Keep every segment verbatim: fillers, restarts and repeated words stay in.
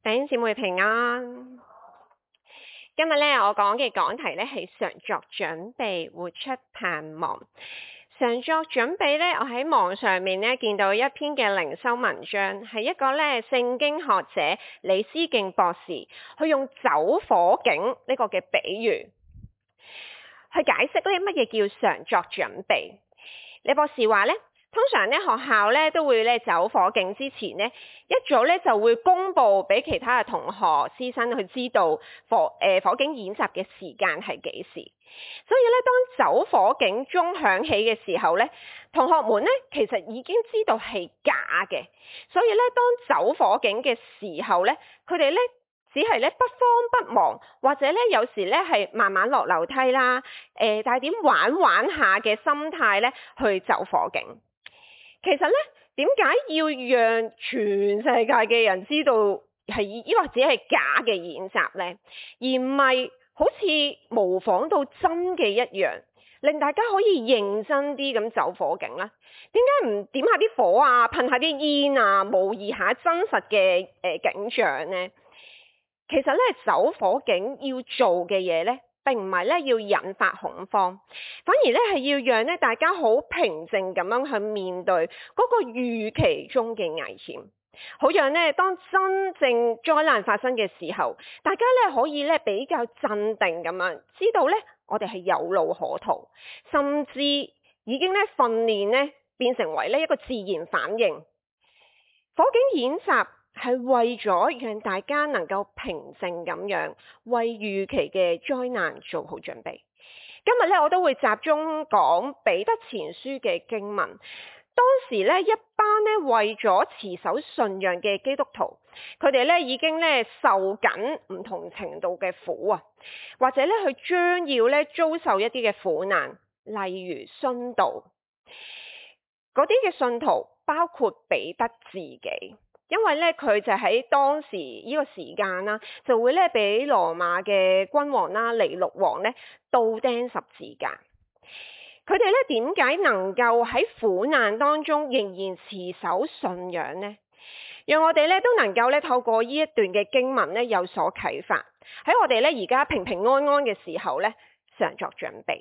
弟兄姊妹平安。今日咧，我講嘅講題咧係常作準備，活出盼望。常作準備咧，我喺網上面咧見到一篇嘅靈修文章，係一個咧聖經學者李思敬博士，佢用走火警呢個嘅比喻，去解釋咧乜嘢叫常作準備。李博士話咧，通常咧學校咧都會咧走火警之前咧，一早咧就會公佈俾其他嘅同學師生去知道火誒、呃、火警演習嘅時間係幾時。所以咧，當走火警鐘響起嘅時候咧，同學們咧其實已經知道係假嘅。所以咧，當走火警嘅時候咧，佢哋咧只係咧不慌不忙，或者咧有時咧係慢慢落樓梯啦，誒帶點玩玩下嘅心態咧去走火警。其實咧，點解要讓全世界嘅人知道係呢個只係假嘅演習呢？而唔係好似模仿到真嘅一樣，令大家可以認真啲咁走火警呢？點解唔點下啲火啊，噴下啲煙啊，模擬下真實嘅誒、呃、景象呢？其實咧，走火警要做嘅嘢咧，並唔係咧要引發恐慌，反而咧係要讓咧大家好平靜咁樣去面對嗰個預期中嘅危險，好讓咧當真正災難發生嘅時候，大家咧可以咧比較鎮定咁樣，知道咧我哋係有路可逃，甚至已經咧訓練咧變成為呢一個自然反應。火警演習係為咗讓大家能夠平靜咁樣為預期嘅災難做好準備。今日咧我都會集中講彼得前書嘅經文。當時咧一班咧為咗持守信仰嘅基督徒，佢哋咧已經咧受緊唔同程度嘅苦啊，或者咧佢將要咧遭受一啲嘅苦難，例如殉道。嗰啲嘅信徒包括彼得自己。因為咧，佢就喺當時呢個時間啦，就會咧俾羅馬嘅君王啦、尼祿王咧倒釘十字架。佢哋咧點解能夠喺苦難當中仍然持守信仰呢？讓我哋咧都能夠咧透過呢一段嘅經文咧有所啟發，喺我哋咧而家平平安安嘅時候咧，常作準備。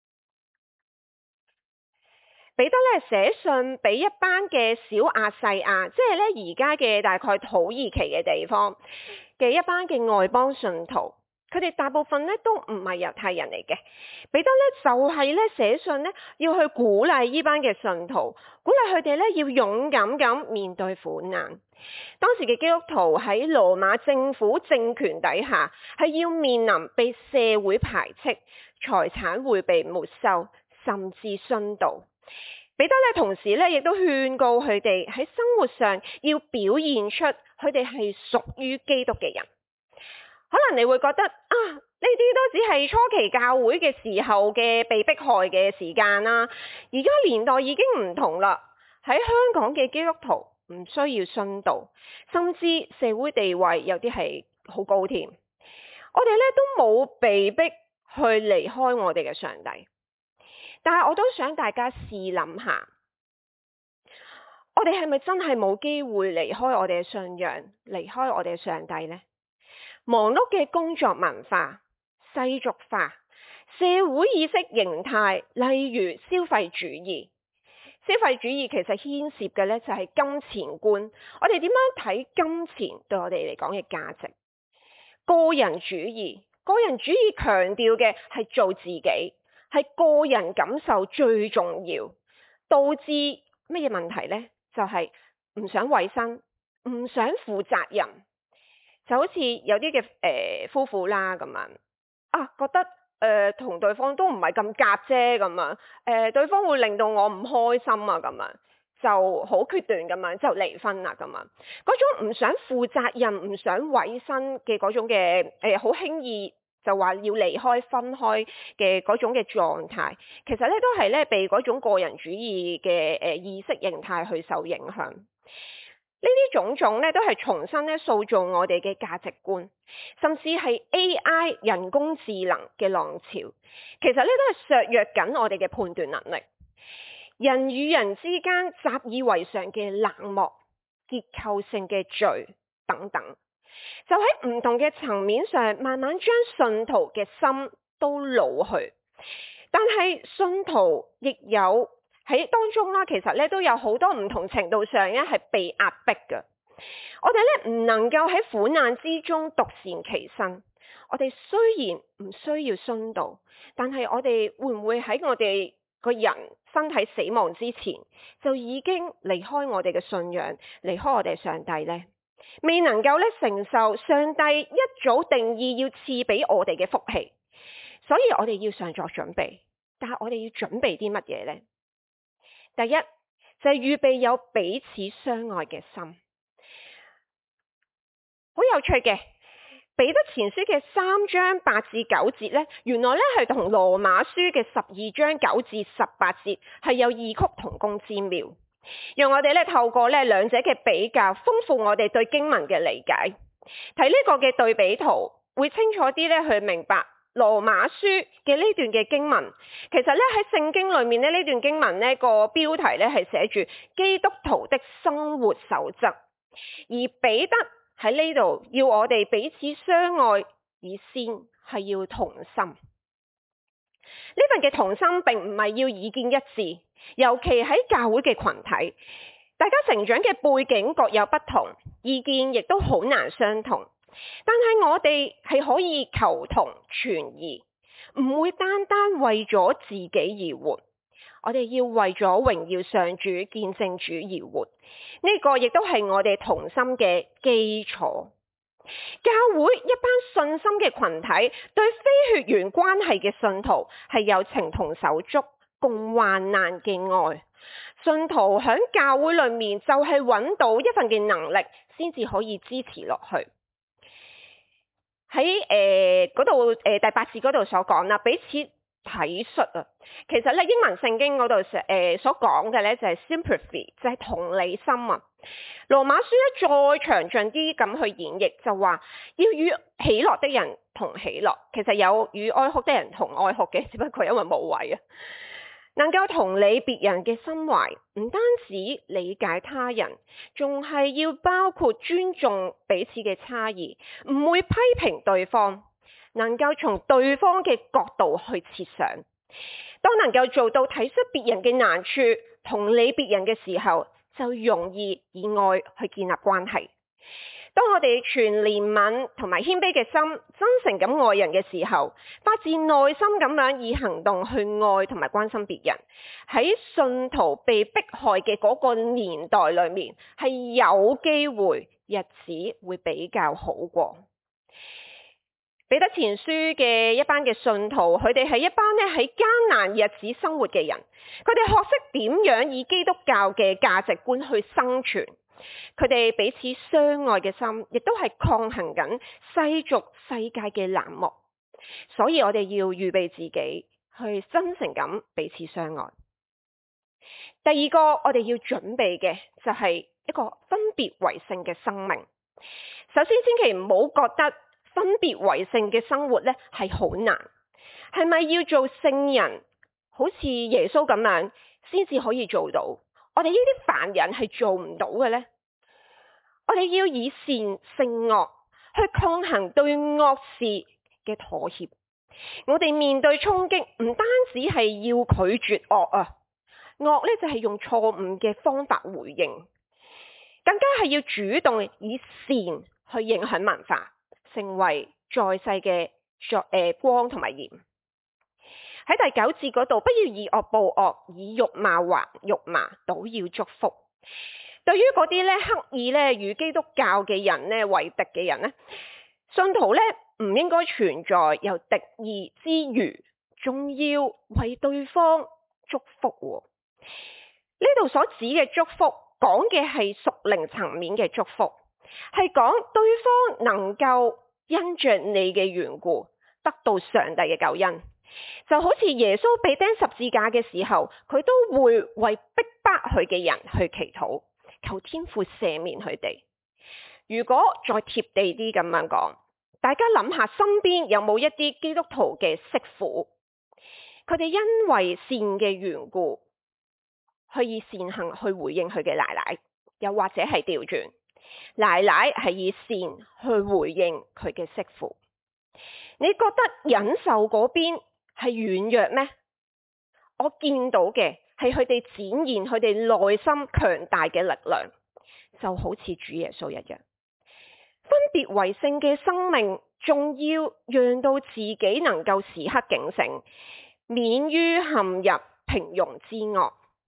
彼得咧寫信俾一班嘅小亞細亞，即係咧而家嘅大概土耳其嘅地方嘅一班嘅外邦信徒，佢哋大部分咧都唔係猶太人嚟嘅。彼得咧就係咧寫信咧要去鼓勵呢班嘅信徒，鼓勵佢哋咧要勇敢咁面對苦難。當時嘅基督徒喺羅馬政府政權底下，係要面臨被社會排斥，財產會被沒收，甚至殉道。彼得咧同時咧亦都勸告佢哋喺生活上要表現出佢哋係屬於基督嘅人。可能你會覺得啊，呢啲都只係初期教會嘅時候嘅被迫害嘅時間啦，而家年代已經唔同啦。喺香港嘅基督徒唔需要殉道，甚至社會地位有啲係好高添。我哋咧都冇被逼去離開我哋嘅上帝。但係我都想大家試諗下，我哋係咪真係冇機會離開我哋嘅信仰，離開我哋嘅上帝呢？忙碌嘅工作文化、世俗化、社會意識形態，例如消費主義。消費主義其實牽涉嘅咧就係金錢觀，我哋點樣睇金錢對我哋嚟講嘅價值？個人主義，個人主義強調嘅係做自己。係個人感受最重要，導致乜嘢問題呢？就係、是、唔想委身，唔想負責任，就好似有啲嘅誒夫婦啦咁樣啊，覺得誒同、呃、對方都唔係咁夾啫咁樣，誒、呃、對方會令到我唔開心啊咁樣，就好決斷咁樣就離婚啦咁樣，嗰種唔想負責任、唔想委身嘅嗰種嘅誒好輕易。就話要離開分開嘅嗰種嘅狀態，其實咧都係咧被嗰種個人主義嘅誒意識形態去受影響。呢啲種種咧都係重新咧塑造我哋嘅價值觀，甚至係 A I 人工智能嘅浪潮，其實咧都係削弱緊我哋嘅判斷能力。人與人之間習以為常嘅冷漠、結構性嘅罪等等。 就喺唔同嘅層面上，慢慢將信徒嘅心都擄去。但係信徒亦有喺當中啦，其實咧都有好多唔同程度上咧係被壓迫嘅。我哋咧唔能夠喺苦難之中獨善其身。我哋雖然唔需要殉道，但係我哋會唔會喺我哋個人身體死亡之前，就已經離開我哋嘅信仰，離開我哋上帝呢？未能夠咧承受上帝一早定義要賜俾我哋嘅福氣，所以我哋要上作準備。但係我哋要準備啲乜嘢呢？第一就係預備有彼此相愛嘅心。好有趣嘅，彼得前書嘅三章八至九節呢，原來咧係同羅馬書嘅十二章九至十八節係有異曲同工之妙。讓我哋咧透過咧兩者嘅比較，豐富我哋對經文嘅理解。睇呢個嘅對比圖，會清楚啲咧去明白羅馬書嘅呢段嘅經文。其實咧喺聖經裏面咧呢段經文呢個標題咧係寫住基督徒的生活守則，而彼得喺呢度要我哋彼此相愛，以先係要同心。呢份嘅同心並唔係要意見一致，尤其喺教會嘅群體，大家成長嘅背景各有不同，意見亦都好難相同。但係我哋係可以求同存異，唔會單單為咗自己而活。我哋要為咗榮耀上主、見證主而活，呢、這個亦都係我哋同心嘅基礎。教會一班信心嘅群體，對非血緣關係嘅信徒係有情同手足、共患難嘅愛。信徒喺教會裏面就係揾到一份嘅能力，先至可以支持落去。喺誒嗰度誒第八節嗰度所講啦，彼此體恤啊。其實咧英文聖經嗰度誒所講嘅咧就係 sympathy，就係同理心啊。羅馬書咧再詳盡啲咁去演繹，就話要與喜樂的人同喜樂，其實有與哀哭的人同哀哭嘅，只不過因為冇位啊。能夠同理別人嘅心懷，唔單止理解他人，仲係要包括尊重彼此嘅差異，唔會批評對方，能夠從對方嘅角度去設想。當能夠做到體恤別人嘅難處，同理別人嘅時候，就容易以愛去建立關係。當我哋全憐憫同埋謙卑嘅心，真誠咁愛人嘅時候，發自內心咁樣以行動去愛同埋關心別人，喺信徒被迫害嘅嗰個年代裏面，係有機會日子會比較好過。彼得前書嘅一班嘅信徒，佢哋係一班咧喺艱難日子生活嘅人，佢哋學識點樣以基督教嘅價值觀去生存。佢哋彼此相愛嘅心，亦都係抗衡緊世俗世界嘅冷漠。所以我哋要預備自己去真誠咁彼此相愛。第二個我哋要準備嘅就係一個分別為聖嘅生命。首先千祈唔好覺得分別為聖嘅生活咧係好難，係咪要做聖人，好似耶穌咁樣先至可以做到？我哋呢啲凡人係做唔到嘅呢。我哋要以善勝惡，去抗衡對惡事嘅妥協。我哋面對衝擊，唔單止係要拒絕惡啊，惡咧就係用錯誤嘅方法回應，更加係要主動以善去影響文化，成為在世嘅作誒光同埋鹽。喺第九節嗰度，不要以惡報惡，以辱罵還辱罵，倒要祝福。對於嗰啲咧刻意咧與基督教嘅人咧為敵嘅人咧，信徒咧唔應該存在有敵意之餘，仲要為對方祝福。呢度所指嘅祝福，講嘅係屬靈層面嘅祝福，係講對方能夠因着你嘅緣故得到上帝嘅救恩。就好似耶穌被釘十字架嘅時候，佢都會為逼迫佢嘅人去祈禱，求天父赦免佢哋。如果再貼地啲咁樣講，大家諗下身邊有冇一啲基督徒嘅媳婦，佢哋因為善嘅緣故，去以善行去回應佢嘅奶奶，又或者係調轉， 奶奶係以善去回應佢嘅媳婦。你覺得忍受嗰邊係軟弱咩？我見到嘅係佢哋展現佢哋內心強大嘅力量，就好似主耶穌一樣。分別為聖嘅生命，仲要讓到自己能夠時刻警醒，免於陷入平庸之惡。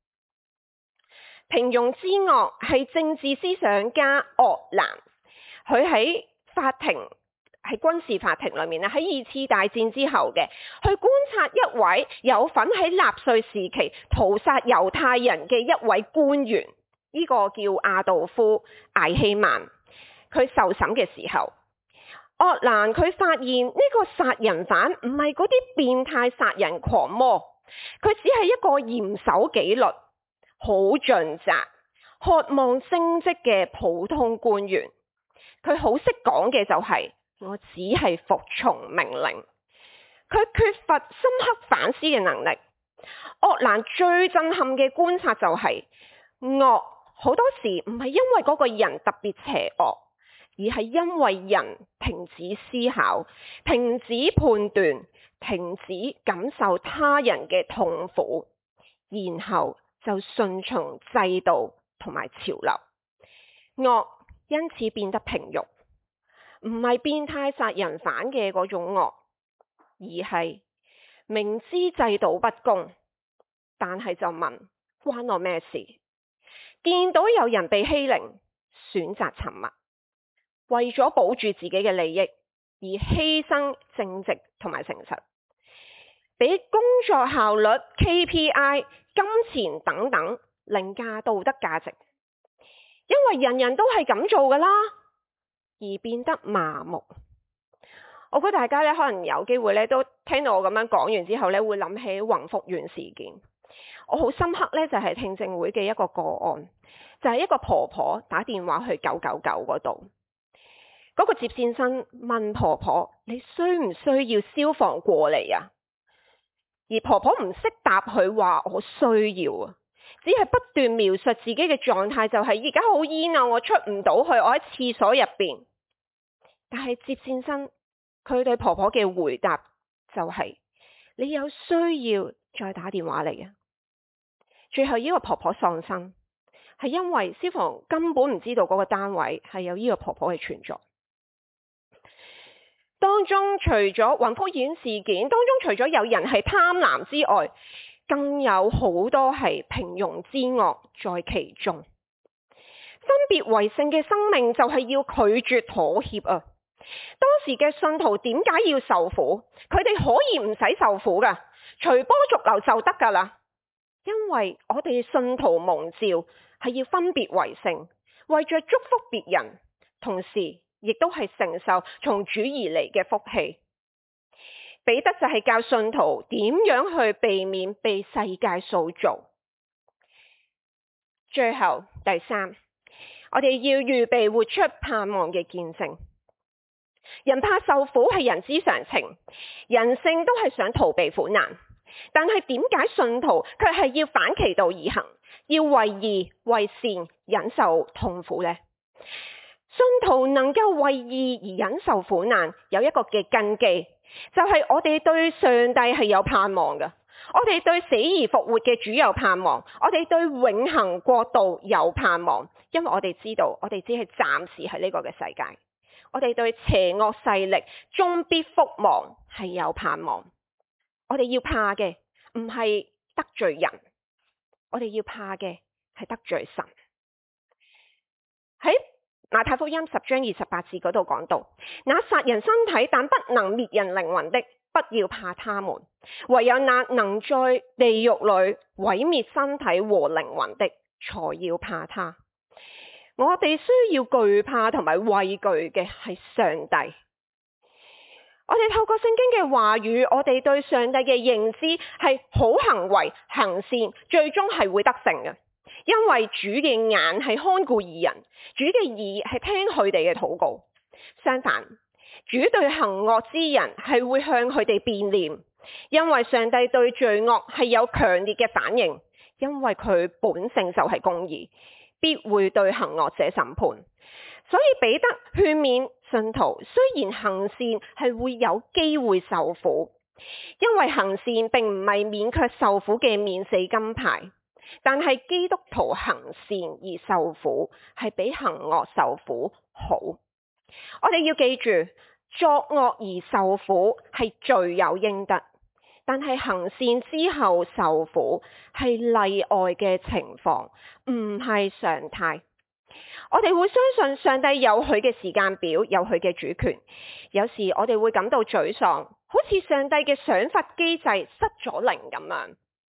平庸之惡係政治思想家鄂蘭，佢喺法庭喺軍事法庭裏面咧，喺二次大戰之後嘅，去觀察一位有份喺納粹時期屠殺猶太人嘅一位官員，呢、這個叫亞道夫艾希曼。佢受審嘅時候，鄂蘭佢發現呢個殺人犯唔係嗰啲變態殺人狂魔，佢只係一個嚴守紀律、好盡責、渴望升職嘅普通官員。佢好識講嘅就係、是、我只係服從命令。佢缺乏深刻反思嘅能力。鄂蘭最震撼嘅觀察就係、是、惡好多時唔係因為嗰個人特別邪惡，而係因為人停止思考、停止判斷、停止感受他人嘅痛苦，然後就順從制度同埋潮流。惡因此變得平庸，唔係變態殺人犯嘅嗰種惡，而係明知制度不公，但係就問關我咩事？見到有人被欺凌，選擇沉默。為咗保住自己嘅利益而犧牲正直同埋誠實，俾工作效率、K P I、金錢等等凌駕道德價值，因為人人都係咁做噶啦，而變得麻木。我估大家咧可能有機會咧都聽到我咁樣講完之後咧，會諗起宏福苑事件。我好深刻咧就係聽證會嘅一個個案，就係一個婆婆打電話去九九九嗰度。嗰個接線生問婆婆：你需唔需要消防過嚟啊？而婆婆唔識答佢話我需要啊，只係不斷描述自己嘅狀態，就係而家好煙啊，我出唔到去，我喺廁所入邊。但係接線生佢對婆婆嘅回答就係：你有需要再打電話嚟啊。最後呢個婆婆喪生，係因為消防根本唔知道嗰個單位係有呢個婆婆嘅存在。當中除咗宏福苑事件，當中除咗有人係貪婪之外，更有好多係平庸之惡在其中。分別為聖嘅生命就係要拒絕妥協啊！當時嘅信徒點解要受苦？佢哋可以唔使受苦噶，隨波逐流就得噶啦。因為我哋信徒蒙召係要分別為聖，為着祝福別人，同時亦都係承受從主而嚟嘅福氣。彼得就係教信徒點樣去避免被世界塑造。最後第三，我哋要預備活出盼望嘅見證。人怕受苦係人之常情，人性都係想逃避苦難，但係點解信徒卻係要反其道而行，要為義為善忍受痛苦呢？信徒能夠為義而忍受苦難，有一個嘅根基，就係、是、我哋對上帝係有盼望嘅，我哋對死而復活嘅主有盼望，我哋對永恆國度有盼望，因為我哋知道我哋只係暫時喺呢個嘅世界，我哋對邪惡勢力終必覆亡係有盼望。我哋要怕嘅唔係得罪人，我哋要怕嘅係得罪神。喺馬太福音十章二十八節嗰度講到，那殺人身體但不能滅人靈魂的，不要怕他們；唯有那能在地獄裏毀滅身體和靈魂的，才要怕他。我哋需要懼怕同埋畏懼嘅係上帝。我哋透過聖經嘅話語，我哋對上帝嘅認知係好行為行善，最終係會得勝嘅。因為主嘅眼係看顧義人，主嘅耳係聽佢哋嘅禱告。相反，主對行惡之人係會向佢哋變臉，因為上帝對罪惡係有強烈嘅反應，因為佢本性就係公義，必會對行惡者審判。 所以彼得勸勉信徒，雖然行善係會有機會受苦，因為行善並唔係免卻受苦嘅免死金牌，但係基督徒行善而受苦係比行惡受苦好。我哋要記住，作惡而受苦係罪有應得，但係行善之後受苦係例外嘅情況，唔係常態。我哋會相信上帝有佢嘅時間表，有佢嘅主權。有時我哋會感到沮喪，好似上帝嘅賞罰機制失咗靈咁樣。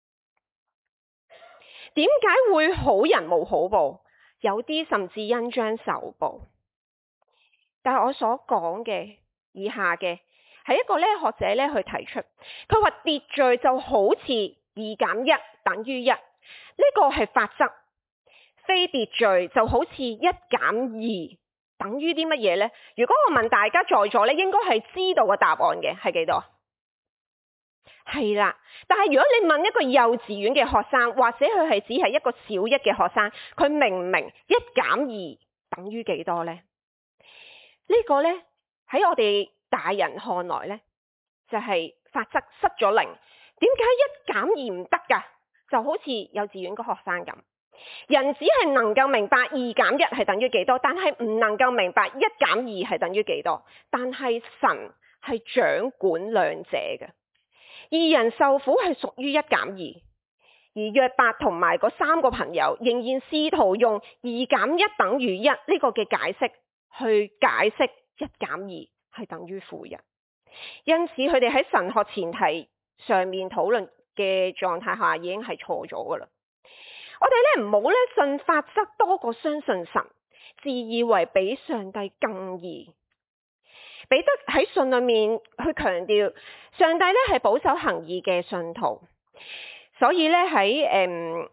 點解會好人冇好報？有啲甚至恩將仇報。但係我所講嘅以下嘅係一個咧學者咧去提出，佢話秩序就好似二減一等於一，呢個係法則。非秩序就好似一減二等於啲乜嘢呢？如果我問大家在座咧，應該係知道個答案嘅，係幾多？係啦，但係如果你問一個幼稚園嘅學生，或者佢係只係一個小一嘅學生，佢明唔明一減二等於幾多呢？呢個呢，喺我哋大人看來呢，就係法則失咗靈。點解一減二唔得㗎？就好似幼稚園個學生咁。人只係能夠明白二減一係等於幾多，但係唔能夠明白一減二係等於幾多。但係神係掌管兩者嘅，二人受苦係屬於一減二，而約伯同埋嗰三個朋友仍然試圖用二減一等於一呢個嘅解釋去解釋一減二係等於負一。因此佢哋喺神學前提上面討論嘅狀態下已經係錯咗噶啦。我哋咧唔好咧信法則多過相信神，自以為比上帝更義。彼得喺信裏面去強調，上帝咧係保守行義嘅信徒，所以咧喺誒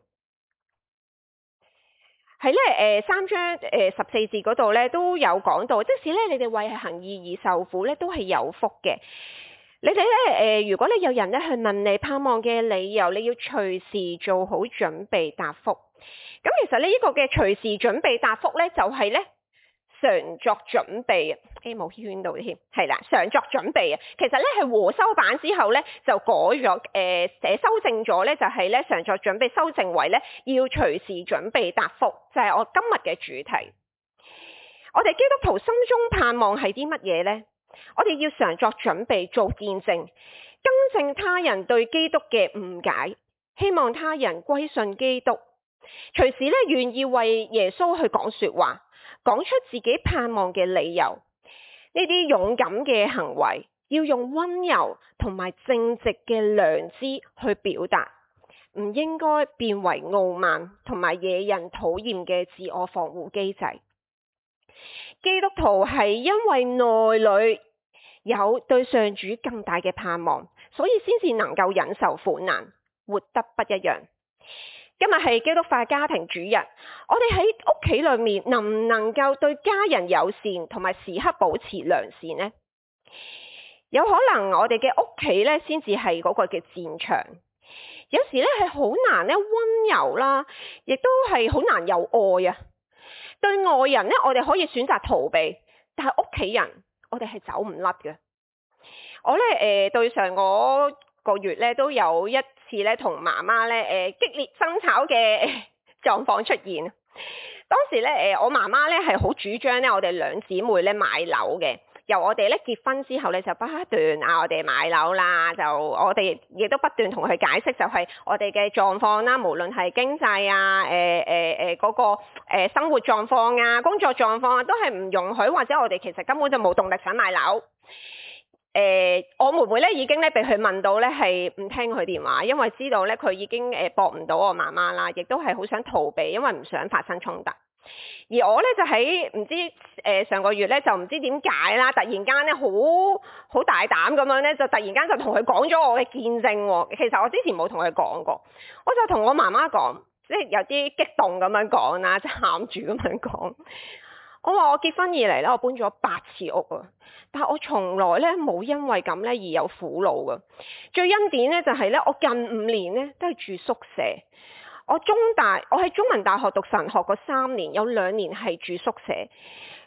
喺咧誒三章誒十四節嗰度咧都有講到，即使咧你哋為係行義而受苦咧，都係有福嘅。你哋咧誒，如果你有人咧去問你盼望嘅理由，你要隨時做好準備答覆。咁其實呢一個嘅隨時準備答覆咧，就係咧常作準備啊，誒冇圈到添，係啦，常作準備啊。其實咧係和修版之後咧就改咗誒寫修正咗咧，就係咧常作準備修正為咧要隨時準備答覆，就係我今日嘅主題。我哋基督徒心中盼望係啲乜嘢咧？我哋要常作準備做見證，更正他人對基督嘅誤解，希望他人歸信基督，隨時咧願意為耶穌去講說話，講出自己盼望嘅理由。呢啲勇敢嘅行為要用溫柔同埋正直嘅良知去表達，唔應該變為傲慢同埋惹人討厭嘅自我防護機制。基督徒係因為內裏有對上主更大嘅盼望，所以先至能夠忍受苦難，活得不一樣。今日係基督化家庭主日，我哋喺屋企裏面能唔能夠對家人友善，同埋時刻保持良善呢？有可能我哋嘅屋企咧，先至係嗰個嘅戰場。有時咧係好難咧溫柔啦，亦都係好難有愛啊。對外人咧，我哋可以選擇逃避，但係屋企人，我哋係走唔甩嘅。我咧誒、呃、對上嗰個月咧，都有一次咧同媽媽咧誒激烈爭吵嘅狀況出現。當時咧誒我媽媽咧係好主張咧，我哋兩姊妹咧買樓嘅。由我哋咧結婚之後咧，就不斷嗌我哋買樓啦，就我哋亦都不斷同佢解釋，就係我哋嘅狀況啦，無論係經濟啊、誒誒誒嗰個誒、呃、生活狀況啊、工作狀況啊，都係唔容許，或者我哋其實根本就冇動力想買樓。誒、呃，我妹妹咧已經咧被佢問到咧係唔聽佢電話，因為知道咧佢已經誒駁唔到我媽媽啦，亦都係好想逃避，因為唔想發生衝突。而我咧就喺唔知誒、呃、上個月咧就唔知點解啦，突然間咧好好大膽咁樣咧，就突然間就同佢講咗我嘅見證喎。其實我之前冇同佢講過，我就同我媽媽講，即係有啲激動咁樣講啦，即係喊住咁樣講。我話我結婚以嚟咧，我搬咗八次屋啊，但係我從來咧冇因為咁咧而有苦惱噶。最恩典咧就係咧，我近五年咧都係住宿舍。我中大，我喺中文大學讀神學嗰三年，有兩年係住宿舍。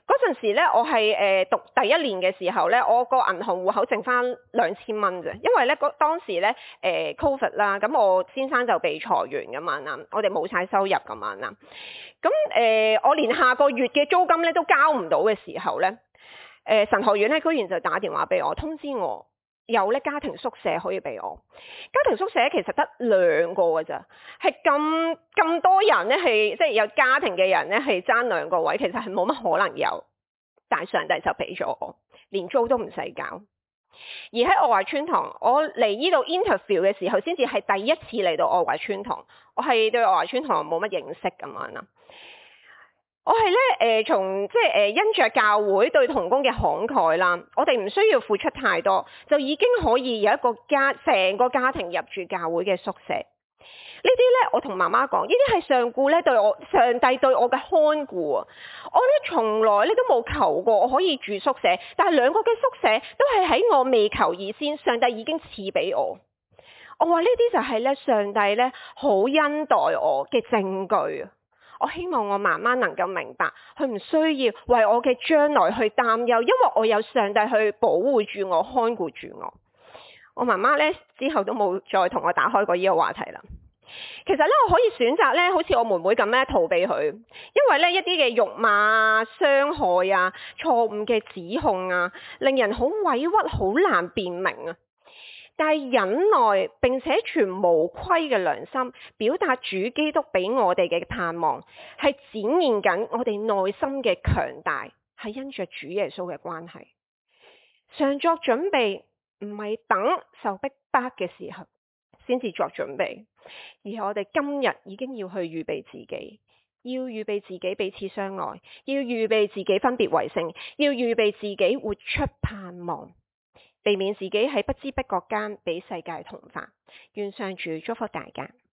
嗰陣時咧，我係誒、呃、讀第一年嘅時候咧，我個銀行戶口剩翻兩千蚊啫，因為咧嗰當時咧誒、呃、Covid 啦，咁我先生就被裁員咁樣啦，我哋冇晒收入咁樣啦，咁誒、呃、我連下個月嘅租金咧都交唔到嘅時候咧，誒、呃、神學院咧居然就打電話俾我通知我。有咧家庭宿舍可以俾我，家庭宿舍其實得兩個㗎咋，係咁咁多人咧，係即係有家庭嘅人咧係爭兩個位，其實係冇乜可能有，但係上帝就俾咗我，連租都唔使交。而喺愛華村堂，我嚟呢度 interview 嘅時候，先至係第一次嚟到愛華村堂，我係對愛華村堂冇乜認識咁樣啦。我係咧誒，從即係誒因着教會對同工嘅慷慨啦，我哋唔需要付出太多，就已經可以有一個家成個家庭入住教會嘅宿舍。呢啲咧，我同媽媽講，呢啲係上顧咧對我上帝對我嘅看顧啊！我咧從來咧都冇求過我可以住宿舍，但係兩個嘅宿舍都係喺我未求以先，上帝已經賜俾我。我話呢啲就係咧上帝咧好恩待我嘅證據啊！我希望我媽媽能夠明白，佢唔需要為我嘅將來去擔憂，因為我有上帝去保護住我、看顧住我。我媽媽咧之後都冇再同我打開過呢個話題啦。其實咧，我可以選擇咧，好似我妹妹咁咧逃避佢，因為咧一啲嘅辱罵啊、傷害啊、錯誤嘅指控啊，令人好委屈、好難辨明啊。但係忍耐並且全無虧嘅良心，表達主基督俾我哋嘅盼望，係展現緊我哋內心嘅強大，係因着主耶穌嘅關係。常作準備，唔係等受逼迫嘅時候先至作準備，而係我哋今日已經要去預備自己，要預備自己彼此相愛，要預備自己分別為聖，要預備自己活出盼望。避免自己喺不知不覺間俾世界同化。願上主祝福大家。